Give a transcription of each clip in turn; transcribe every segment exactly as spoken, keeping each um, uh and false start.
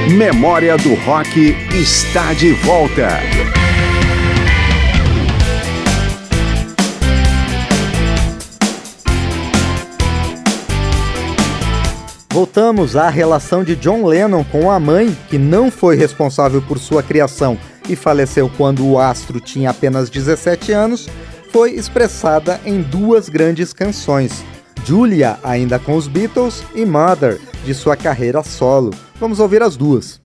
Memória do Rock está de volta. Voltamos à relação de John Lennon com a mãe, que não foi responsável por sua criação e faleceu quando o astro tinha apenas dezessete anos, foi expressada em duas grandes canções, Julia, ainda com os Beatles, e Mother, de sua carreira solo. Vamos ouvir as duas.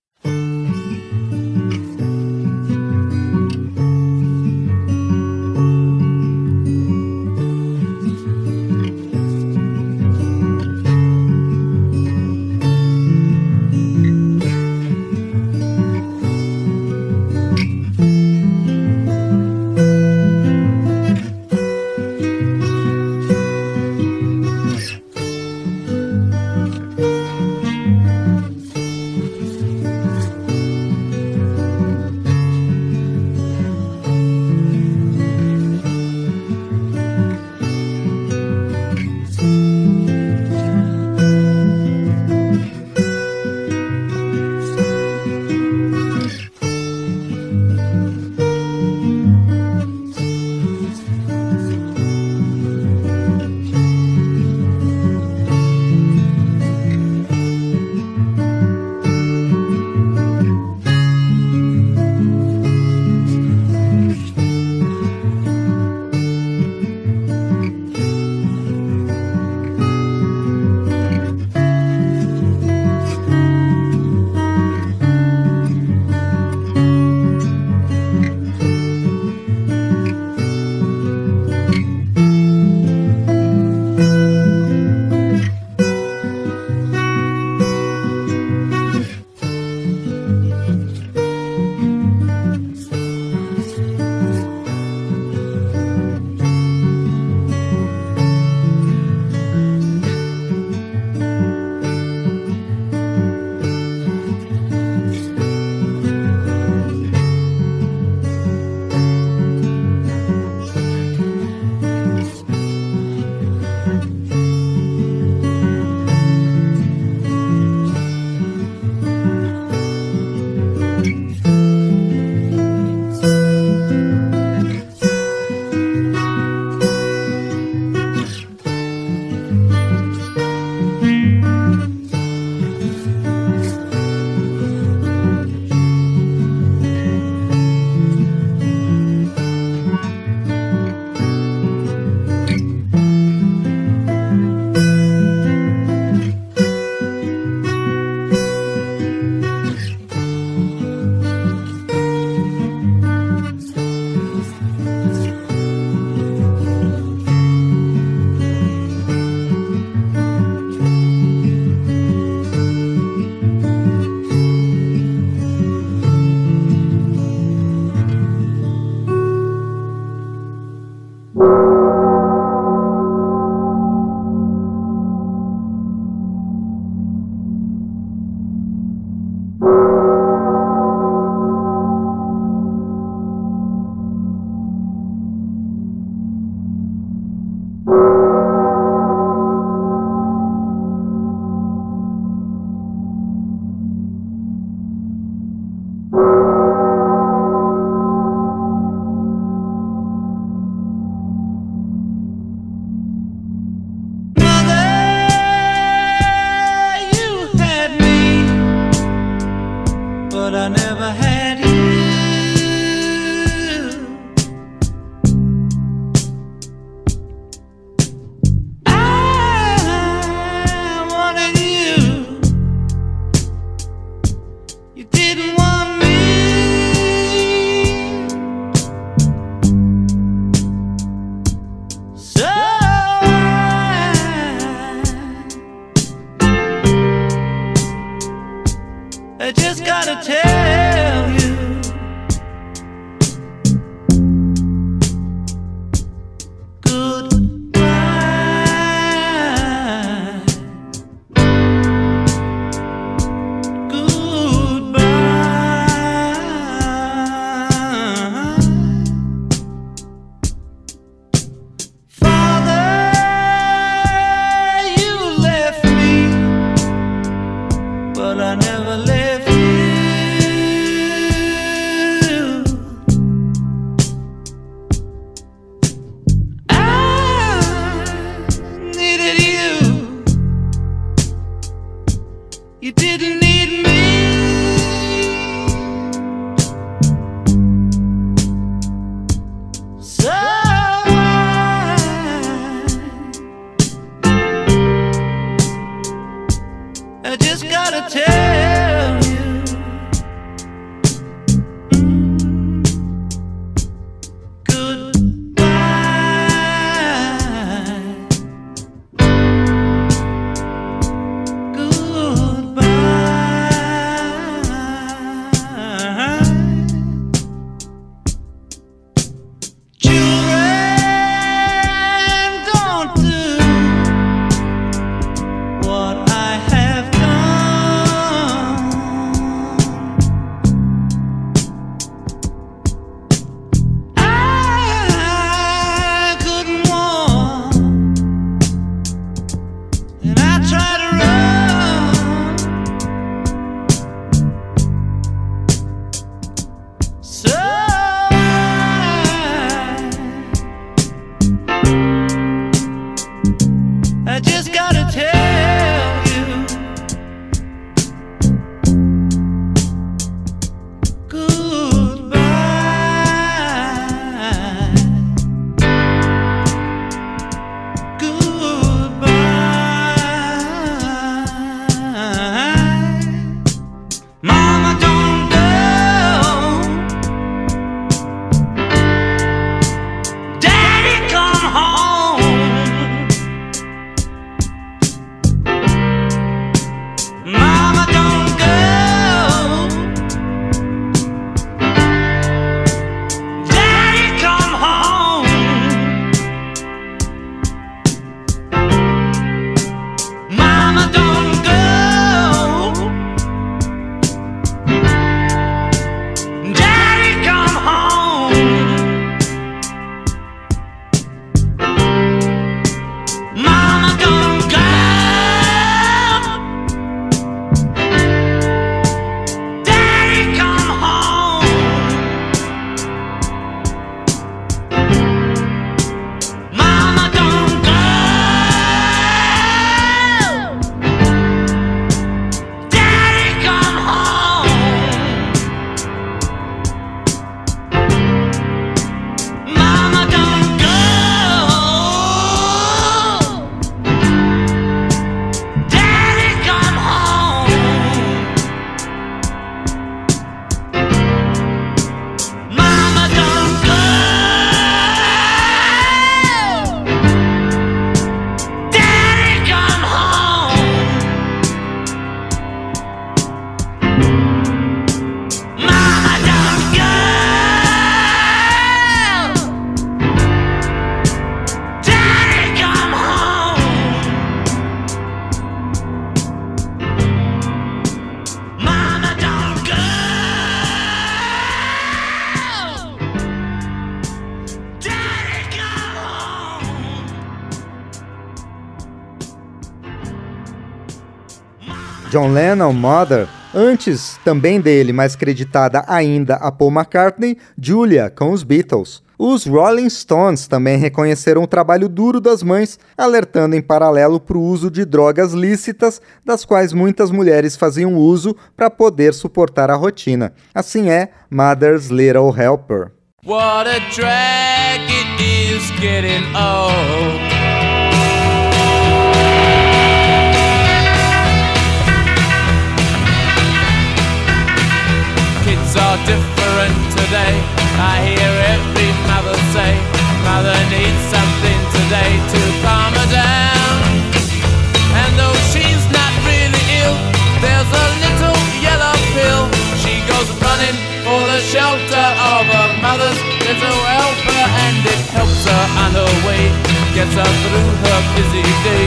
but I never left you. You didn't need me. So I, I just gotta tell you, mm, goodbye. I just gotta tell you, goodbye. Goodbye. Mama, don't go. Daddy, come home. Mama, don't go. Daddy, come home. Mama, don't go. Daddy, come home. Mama, don't go. Daddy, come home. Mama, don't go. Daddy, come home. Mama, don't go. Daddy, come home. Mama, don't go. Daddy, come home. Mama, don't go. Daddy, come home. Mama, don't go. Daddy, come home. John Lennon, Mother. Antes, também dele, mas creditada ainda a Paul McCartney, Julia, com os Beatles. Os Rolling Stones também reconheceram o trabalho duro das mães, alertando em paralelo para o uso de drogas lícitas, das quais muitas mulheres faziam uso para poder suportar a rotina. Assim é Mother's Little Helper. What a drag it is getting old. Kids are different today. I hear every mother say, mother needs something today to calm her down. And though she's not really ill, there's a little yellow pill. She goes running for the shelter of her mother's little helper, and it helps her on her way, gets her through her busy day.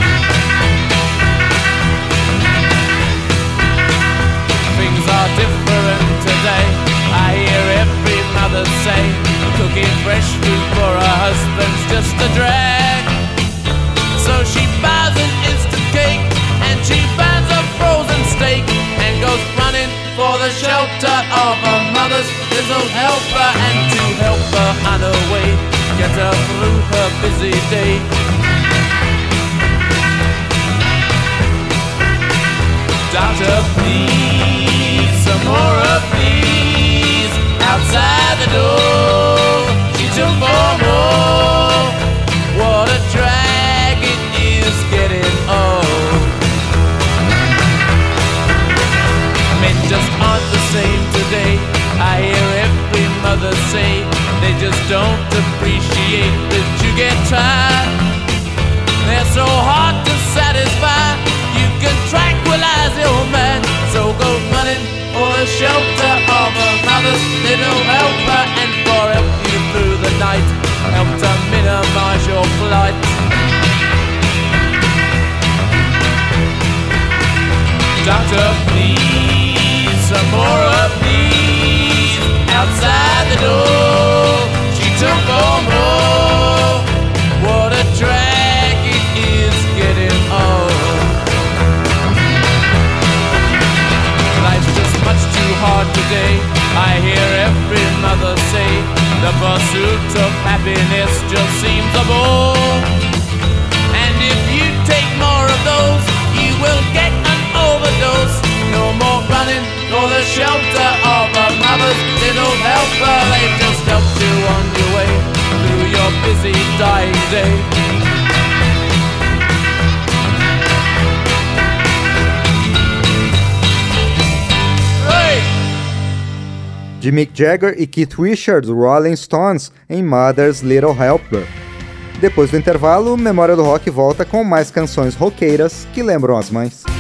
Things are different today. I hear every mother say, cooking fresh food for her husband's just a drag. So she buys an instant cake, and she buys a frozen steak, and goes running for the shelter of her mother's little helper, and to help her on her way, get her through her busy day. Doctor, please, some more of these. Outside the door, she took four more. What a drag, it is getting old. Men just aren't the same today. I hear every mother say they just don't appreciate that you get tired. They're so hard to satisfy. You can tranquilize your mind. So go running for the shelter of a mother's little helper, and for help you through the night, help to minimize your flight. Doctor, please, some more of these. Outside the door, she took four more. What a drag, it is getting old. Life's just much too hard today. I hear every mother say the pursuit of happiness just seems a bore. And if you take more of those, you will get an overdose. No more running for the shelter of a mother's little helper. They just helped you on your way through your busy dying day. De Mick Jagger e Keith Richards, Rolling Stones, em Mother's Little Helper. Depois do intervalo, Memória do Rock volta com mais canções roqueiras que lembram as mães.